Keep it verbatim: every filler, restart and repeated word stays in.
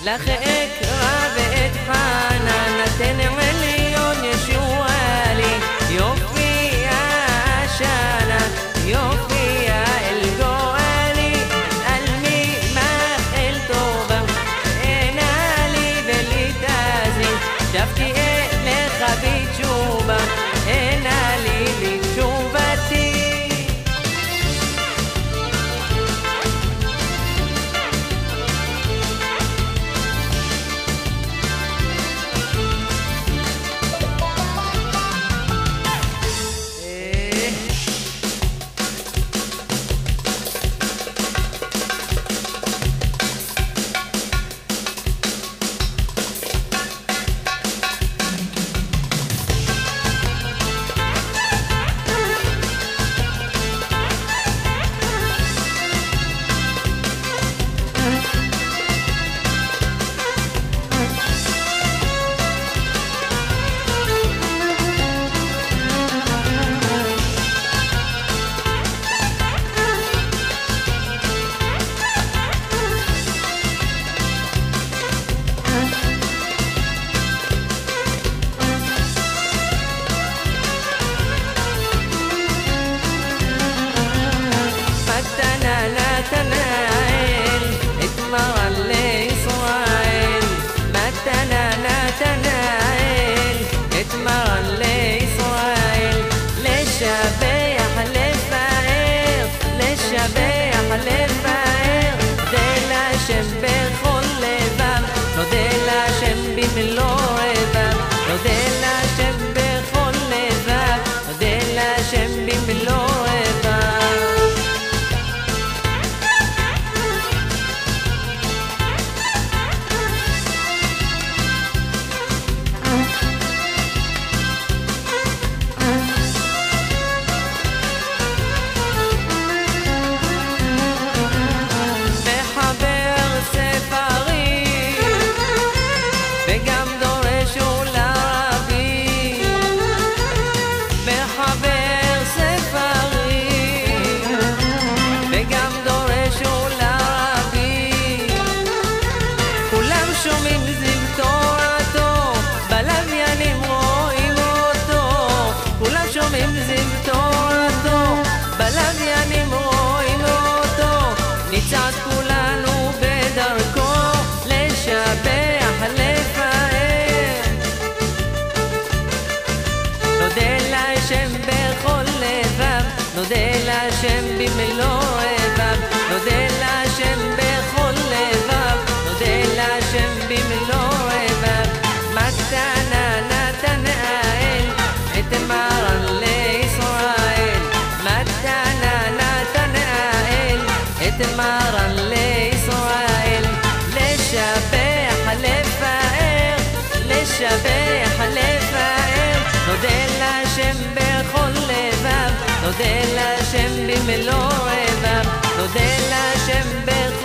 לך אקרא ואתחנן, נתן עליון ישועה לי, יופיע השנה, יופיע אל גואלי, על מי מאחל טובה, עינה לי ולי תאזין, שבתי אליך בתשובה, עינה לי לתשובתי. נצעד כולנו בדרכו לשבח לפאר, נודה להשם בכל לבב, נודה להשם במלוא לבב, נודה להשם בכל לבב, נודה להשם במלוא לבב. מתנה נתן האל את מרן לישראל, מתנה נתן האל את מרן לישראל, לשבח לפאר, לשבח לפאר. נודה להשם בכל לבב, נודה להשם במלוא לבב, נודה להשם בכל